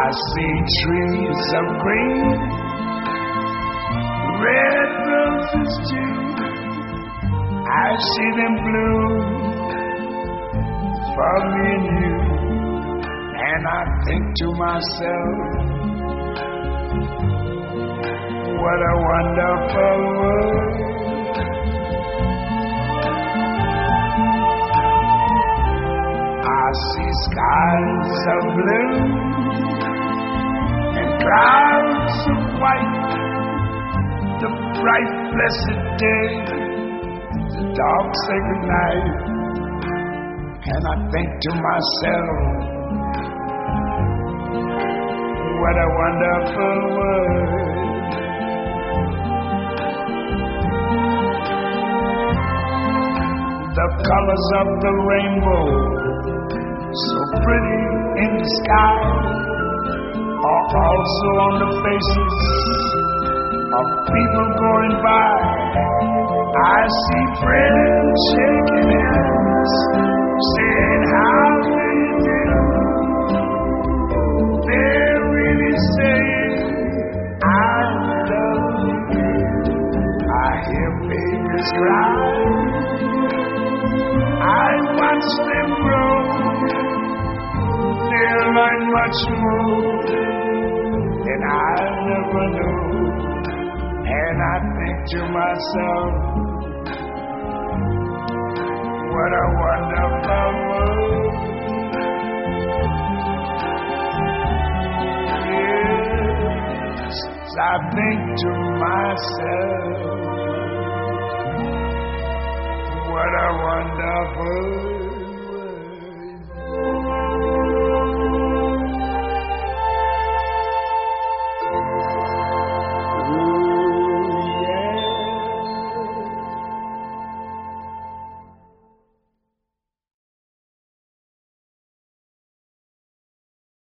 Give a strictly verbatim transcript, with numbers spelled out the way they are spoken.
see trees of green, red roses too. I see them bloom for me and you. And I think to myself, what a wonderful world. I see skies of blue and clouds of white, the bright blessed day, the dark sacred night. And I think to myself, what a wonderful world. The colors of the rainbow, so pretty in the sky, are also on the faces of people going by. I see friends shaking hands, saying how do you do. They're really saying I love you. I hear babies cry, I watch them grow. They'll learn much more than I never knew. And I think to myself, what a wonderful world. Yes, I think to myself, what a wonderful